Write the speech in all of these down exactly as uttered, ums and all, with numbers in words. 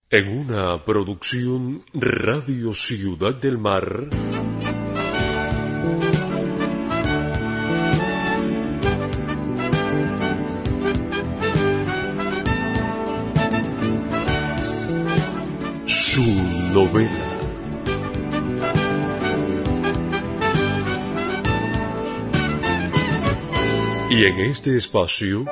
En una producción Radio Ciudad del Mar. Su novela. Y en este espacio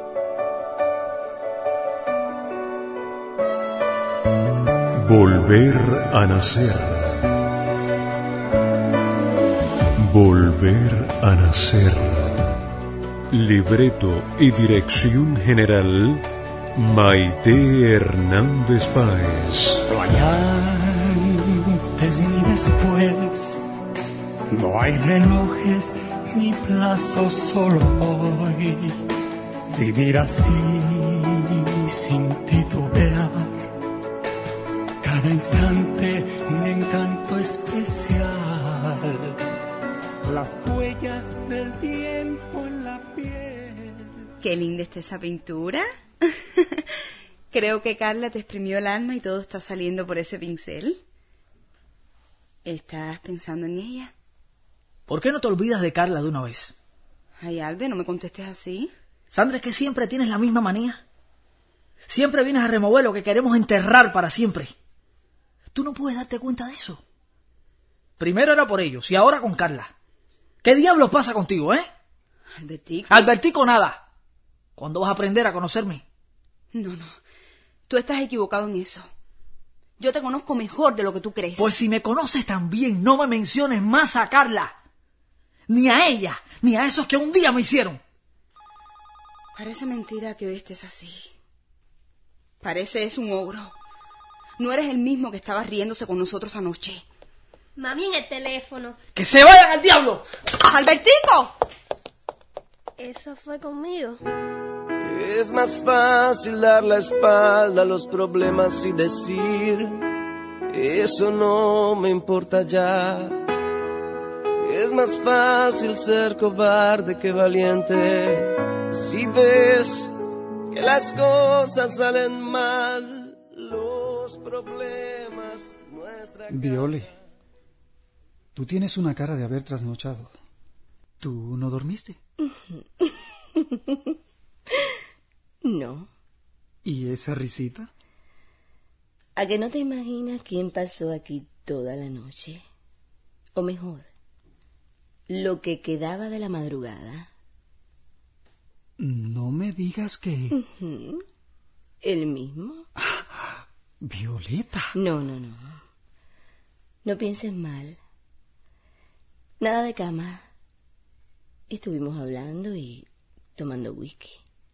Volver a nacer. Volver a nacer. Libreto y dirección general Maite Hernández Páez. No hay antes ni después, no hay relojes ni plazos, solo hoy. Vivir así sin titubear, cada instante un encanto especial, las huellas del tiempo en la piel. Qué linda está esa pintura. Creo que Carla te exprimió el alma y todo está saliendo por ese pincel. ¿Estás pensando en ella? ¿Por qué no te olvidas de Carla de una vez? Ay, Albe, no me contestes así. Sandra, es que siempre tienes la misma manía. Siempre vienes a remover lo que queremos enterrar para siempre. Tú no puedes darte cuenta de eso. Primero era por ellos y ahora con Carla. ¿Qué diablos pasa contigo, eh? Albertico. Albertico nada. ¿Cuándo vas a aprender a conocerme? No, no. Tú estás equivocado en eso. Yo te conozco mejor de lo que tú crees. Pues si me conoces tan bien, no me menciones más a Carla. Ni a ella, ni a esos que un día me hicieron. Parece mentira que hoy estés así. Parece es un ogro. No eres el mismo que estaba riéndose con nosotros anoche. Mami, en el teléfono. ¡Que se vayan al diablo! ¡Albertico! Eso fue conmigo. Es más fácil dar la espalda a los problemas y decir, eso no me importa ya. Es más fácil ser cobarde que valiente. Si ves que las cosas salen mal, los problemas, nuestra casa... Viole, tú tienes una cara de haber trasnochado. ¿Tú no dormiste? No. ¿Y esa risita? ¿A que no te imaginas quién pasó aquí toda la noche? O mejor, lo que quedaba de la madrugada. No me digas que... Uh-huh. ¿El mismo? Violeta. No, no, no. No pienses mal. Nada de cama. Estuvimos hablando y tomando whisky.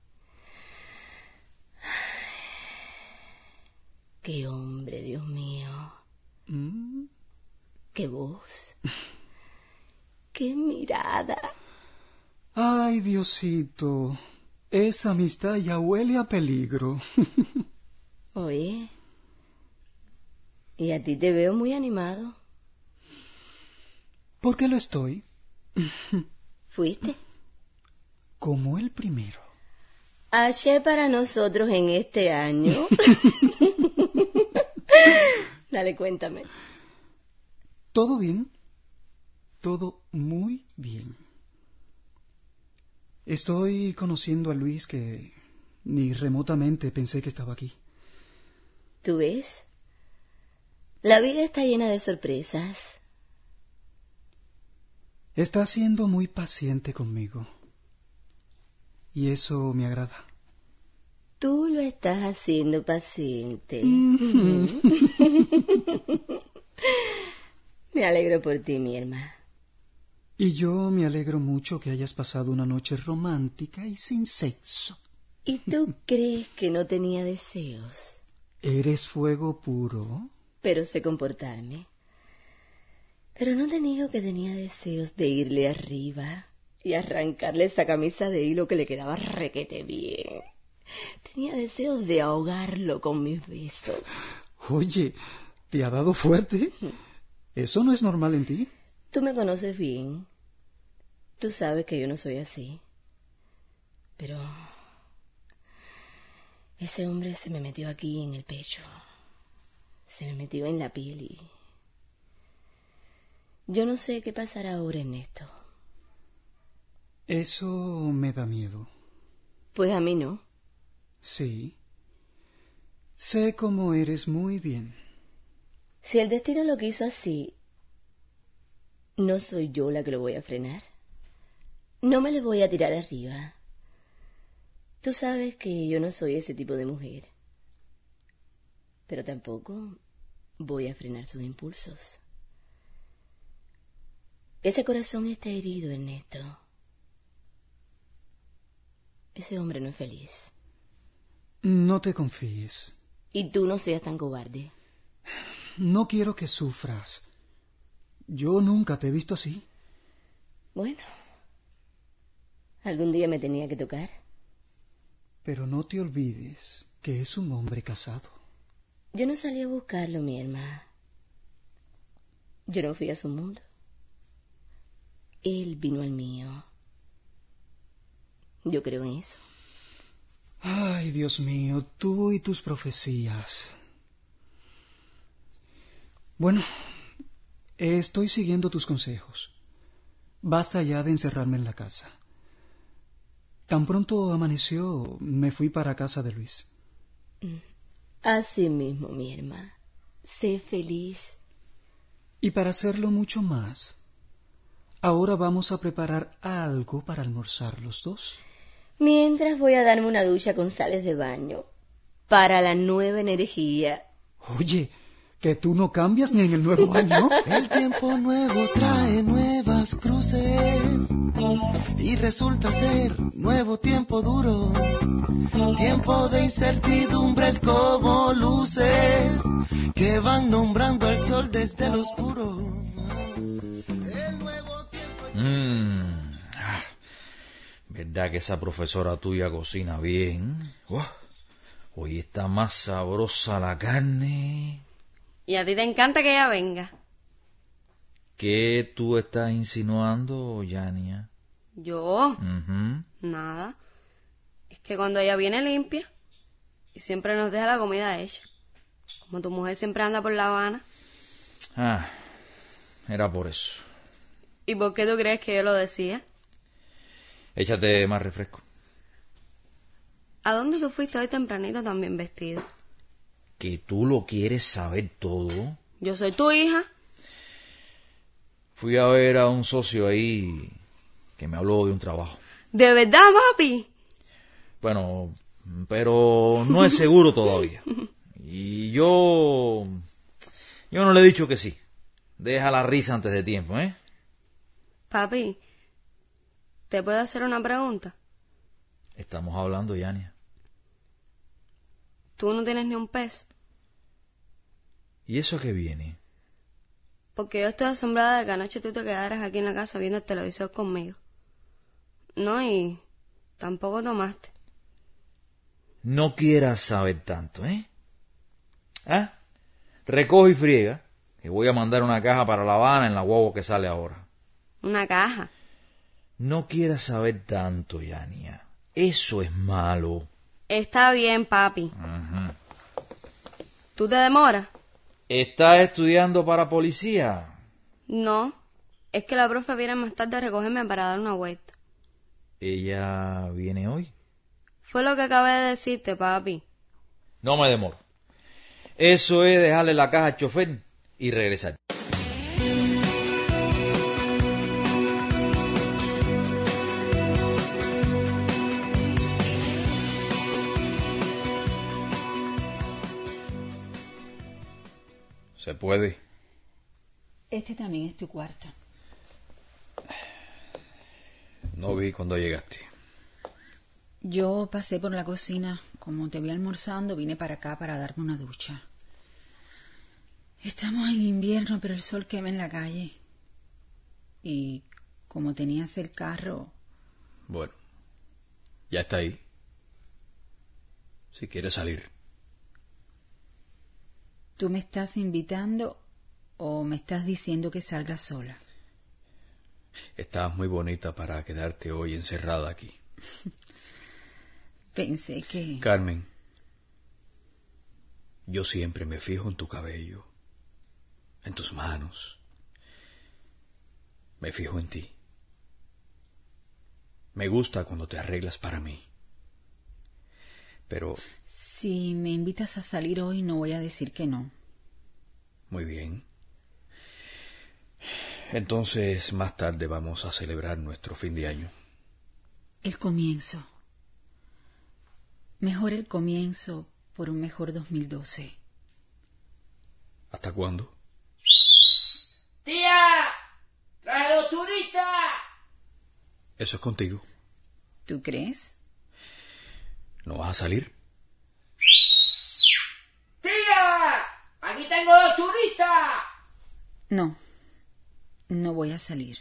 ¡Qué hombre, Dios mío! ¿Mm? ¡Qué voz! ¡Qué mirada! ¡Ay, Diosito! Esa amistad ya huele a peligro. Oye, y a ti te veo muy animado. ¿Por qué lo estoy? ¿Fuiste? Como el primero. Haché para nosotros en este año. Dale, cuéntame. Todo bien. Todo muy bien. Estoy conociendo a Luis, que ni remotamente pensé que estaba aquí. ¿Tú ves? La vida está llena de sorpresas. Está siendo muy paciente conmigo. Y eso me agrada. Tú lo estás haciendo paciente. Mm-hmm. Me alegro por ti, mi hermana. Y yo me alegro mucho que hayas pasado una noche romántica y sin sexo. ¿Y tú crees que no tenía deseos? ¿Eres fuego puro? Pero sé comportarme. Pero no te niego que tenía deseos de irle arriba y arrancarle esa camisa de hilo que le quedaba requete bien. Tenía deseos de ahogarlo con mis besos. Oye, ¿te ha dado fuerte? ¿Eso no es normal en ti? Tú me conoces bien. Tú sabes que yo no soy así. Pero ese hombre se me metió aquí en el pecho. Se me metió en la piel y... Yo no sé qué pasará ahora, Ernesto. Eso me da miedo. Pues a mí no. Sí. Sé cómo eres muy bien. Si el destino lo quiso así, no soy yo la que lo voy a frenar. No me le voy a tirar arriba. Tú sabes que yo no soy ese tipo de mujer. Pero tampoco voy a frenar sus impulsos. Ese corazón está herido, Ernesto. Ese hombre no es feliz. No te confíes. Y tú no seas tan cobarde. No quiero que sufras. Yo nunca te he visto así. Bueno, algún día me tenía que tocar. Pero no te olvides que es un hombre casado. Yo no salí a buscarlo, mi hermana. Yo no fui a su mundo. Él vino al mío. Yo creo en eso. Ay, Dios mío, tú y tus profecías. Bueno, estoy siguiendo tus consejos. Basta ya de encerrarme en la casa. Tan pronto amaneció, me fui para casa de Luis. Así mismo, mi hermana. Sé feliz. Y para hacerlo mucho más, ahora vamos a preparar algo para almorzar los dos. Mientras voy a darme una ducha con sales de baño. Para la nueva energía. Oye, que tú no cambias ni en el nuevo año. El tiempo nuevo trae nuevas cruces y resulta ser nuevo tiempo duro. Tiempo de incertidumbres como luces que van nombrando al sol desde el oscuro. El nuevo tiempo... Mm. Ah, ¿verdad que esa profesora tuya cocina bien? Oh, hoy está más sabrosa la carne. Y a ti te encanta que ella venga. ¿Qué tú estás insinuando, Yania? ¿Yo? Uh-huh. Nada. Es que cuando ella viene limpia y siempre nos deja la comida hecha. Como tu mujer siempre anda por La Habana. Ah, era por eso. ¿Y por qué tú crees que yo lo decía? Échate más refresco. ¿A dónde tú fuiste hoy tempranito tan bien vestido? ¿Que tú lo quieres saber todo? Yo soy tu hija. Fui a ver a un socio ahí que me habló de un trabajo. ¿De verdad, papi? Bueno, pero no es seguro todavía. Y yo... Yo no le he dicho que sí. Deja la risa antes de tiempo, ¿eh? Papi, ¿te puedo hacer una pregunta? Estamos hablando, Yania. Tú no tienes ni un peso. ¿Y eso a qué viene? Porque yo estoy asombrada de que anoche tú te quedaras aquí en la casa viendo el televisor conmigo. No, y tampoco tomaste. No quieras saber tanto, ¿eh? ¿Ah? Recoge y friega, que voy a mandar una caja para La Habana en la guagua que sale ahora. ¿Una caja? No quieras saber tanto, Yania. Eso es malo. Está bien, papi. Uh-huh. ¿Tú te demoras? ¿Estás estudiando para policía? No, es que la profe viene más tarde a recogerme para dar una vuelta. ¿Ella viene hoy? Fue lo que acabé de decirte, papi. No me demoro. Eso es dejarle la caja al chofer y regresar. ¿Se puede? Este también es tu cuarto. No vi cuando llegaste. Yo pasé por la cocina. Como te vi almorzando, vine para acá para darme una ducha. Estamos en invierno, pero el sol quema en la calle. Y como tenías el carro... Bueno, ya está ahí. Si quieres salir. ¿Tú me estás invitando o me estás diciendo que salga sola? Estás muy bonita para quedarte hoy encerrada aquí. Pensé que... Carmen, Yo siempre me fijo en tu cabello, en tus manos. Me fijo en ti. Me gusta cuando te arreglas para mí. Pero... Si me invitas a salir hoy, no voy a decir que no. Muy bien. Entonces, más tarde vamos a celebrar nuestro fin de año. El comienzo. Mejor el comienzo por un mejor dos mil doce. ¿Hasta cuándo? ¡Tía! ¡Trae dos turistas! Eso es contigo. ¿Tú crees? ¿No vas a salir? ¡Tía! ¡Aquí tengo dos turistas! No, no voy a salir.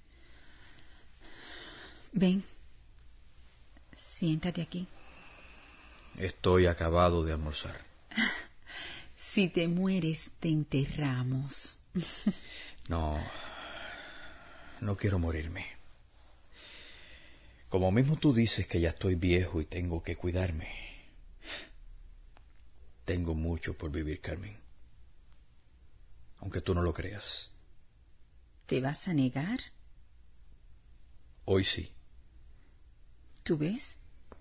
Ven, siéntate aquí. Estoy acabado de almorzar. Si te mueres, te enterramos. No, no quiero morirme. Como mismo tú dices que ya estoy viejo y tengo que cuidarme. Tengo mucho por vivir, Carmen. Aunque tú no lo creas. ¿Te vas a negar? Hoy sí. ¿Tú ves?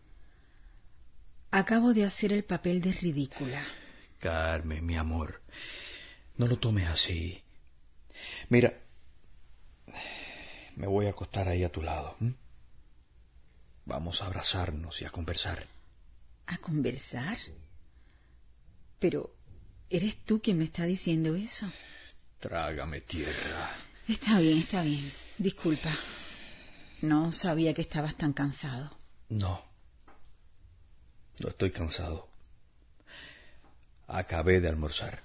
Acabo de hacer el papel de ridícula. Carmen, mi amor, no lo tomes así. Mira, me voy a acostar ahí a tu lado. ¿m? Vamos a abrazarnos y a conversar. ¿A conversar? Pero, ¿eres tú quien me está diciendo eso? Trágame tierra. Está bien, está bien. Disculpa. No sabía que estabas tan cansado. No. No estoy cansado. Acabé de almorzar.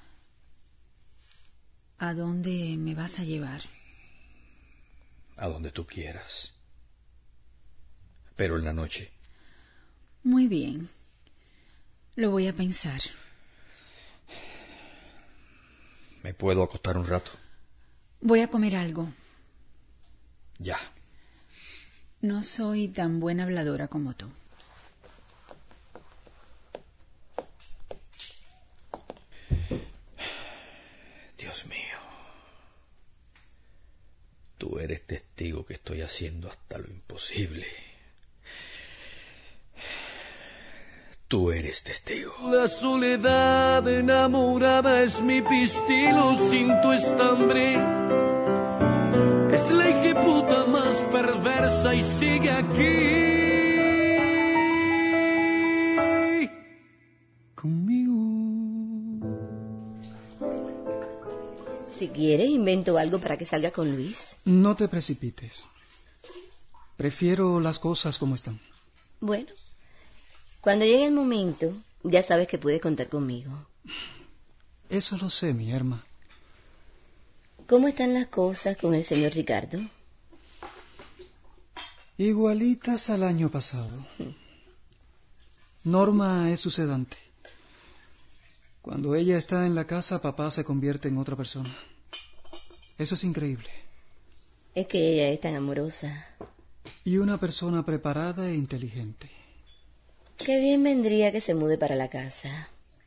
¿A dónde me vas a llevar? A donde tú quieras. Pero en la noche. Muy bien. Lo voy a pensar. ¿Me puedo acostar un rato? Voy a comer algo. Ya. No soy tan buena habladora como tú. Dios mío. Tú eres testigo que estoy haciendo hasta lo imposible. Tú eres testigo. La soledad enamorada es mi pistilo sin tu estambre. Es la hijeputa más perversa y sigue aquí. Conmigo. Si quieres, invento algo para que salga con Luis. No te precipites. Prefiero las cosas como están. Bueno, cuando llegue el momento, ya sabes que puedes contar conmigo. Eso lo sé, mi herma. ¿Cómo están las cosas con el señor Ricardo? Igualitas al año pasado. Norma es su sedante. Cuando ella está en la casa, papá se convierte en otra persona. Eso es increíble. Es que ella es tan amorosa. Y una persona preparada e inteligente. Qué bien vendría que se mude para la casa.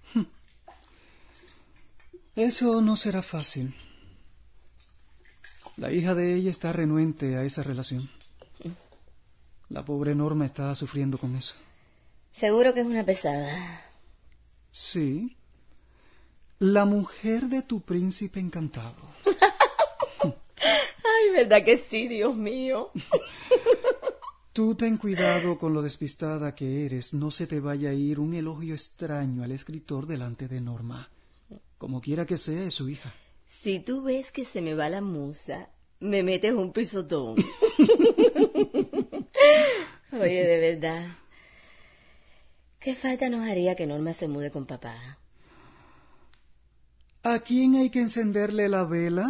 Eso no será fácil. La hija de ella está renuente a esa relación. La pobre Norma está sufriendo con eso. Seguro que es una pesada. Sí. La mujer de tu príncipe encantado. Ay, ¿verdad que sí, Dios mío? Tú ten cuidado con lo despistada que eres. No se te vaya a ir un elogio extraño al escritor delante de Norma. Como quiera que sea, es su hija. Si tú ves que se me va la musa, me metes un pisotón. Oye, de verdad, ¿qué falta nos haría que Norma se mude con papá? ¿A quién hay que encenderle la vela?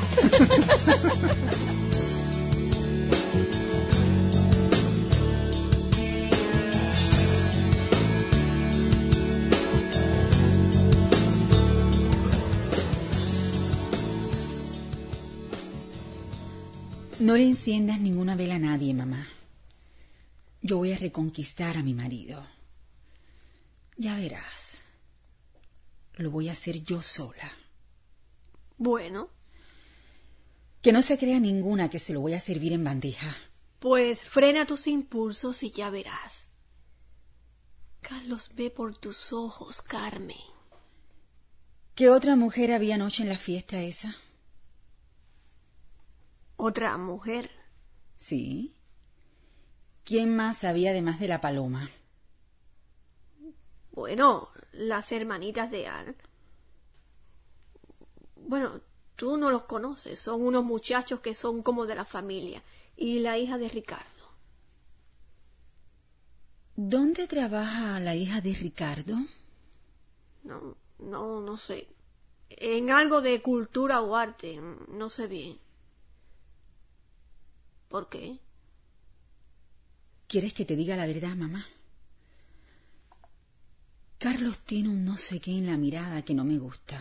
No le enciendas ninguna vela a nadie, mamá. Yo voy a reconquistar a mi marido. Ya verás. lo voy a hacer yo sola. Bueno. Que no se crea ninguna que se lo voy a servir en bandeja. Pues frena tus impulsos y ya verás. Carlos ve por tus ojos, Carmen. ¿Qué otra mujer había anoche en la fiesta esa? ¿Otra mujer? Sí. ¿Quién más había además de la Paloma? Bueno, las hermanitas de Al. Bueno, tú no los conoces, son unos muchachos que son como de la familia. Y la hija de Ricardo. ¿Dónde trabaja la hija de Ricardo? No, no, no sé. En algo de cultura o arte, no sé bien. ¿Por qué? ¿Quieres que te diga la verdad, mamá? Carlos tiene un no sé qué en la mirada que no me gusta.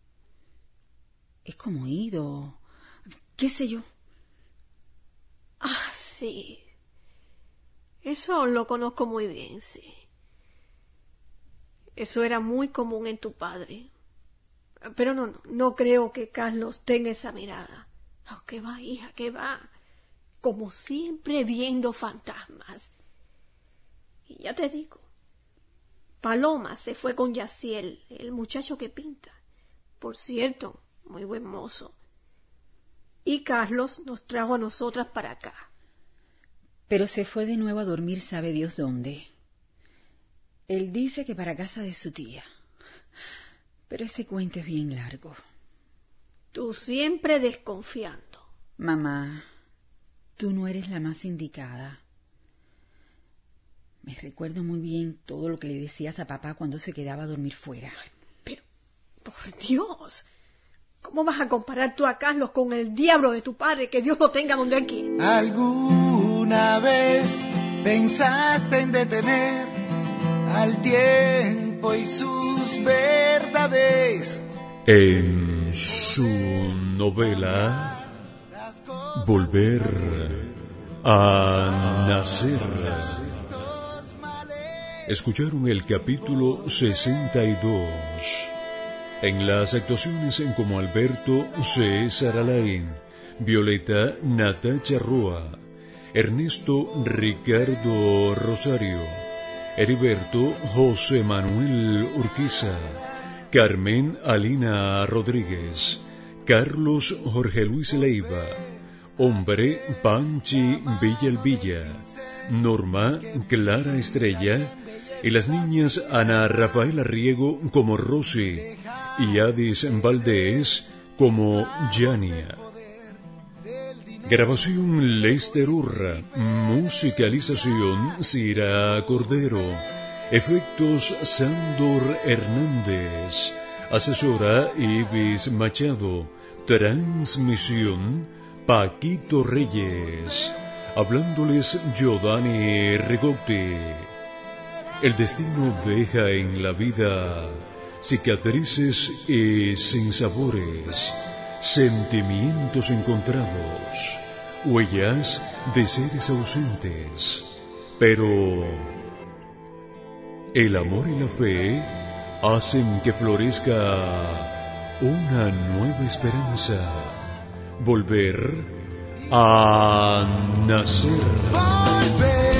Es como ido, qué sé yo. Ah, sí. Eso lo conozco muy bien, sí. Eso era muy común en tu padre. Pero no, no, no creo que Carlos tenga esa mirada. Oh, ¿qué va, hija? ¿Qué va? Como siempre viendo fantasmas. Y ya te digo, Paloma se fue con Yaciel, el muchacho que pinta. Por cierto, muy buen mozo. Y Carlos nos trajo a nosotras para acá. Pero se fue de nuevo a dormir sabe Dios dónde. Él dice que para casa de su tía. Pero ese cuento es bien largo. Tú siempre desconfiando. Mamá, tú no eres la más indicada. Me recuerdo muy bien todo lo que le decías a papá cuando se quedaba a dormir fuera. Pero, por Dios, ¿cómo vas a comparar tú a Carlos con el diablo de tu padre? Que Dios lo tenga donde él quiere. ¿Alguna vez pensaste en detener al tiempo y sus verdades? En su novela Volver a Nacer, escucharon el capítulo sesenta y dos. En las actuaciones en como Alberto César Alain, Violeta Natacha Roa, Ernesto Ricardo Rosario, Heriberto José Manuel Urquiza, Carmen Alina Rodríguez, Carlos Jorge Luis Leiva, Hombre Panchi Villalvilla, Norma Clara Estrella y las niñas Ana Rafaela Riego como Rosy y Adis Valdés como Yania. Grabación Lester Urra, musicalización Cira Cordero, efectos Sándor Hernández, asesora Ibis Machado, transmisión Paquito Reyes, hablándoles Giovanni Rigotti. El destino deja en la vida cicatrices y sinsabores, sentimientos encontrados, huellas de seres ausentes, pero el amor y la fe hacen que florezca una nueva esperanza, volver a nacer. Volver.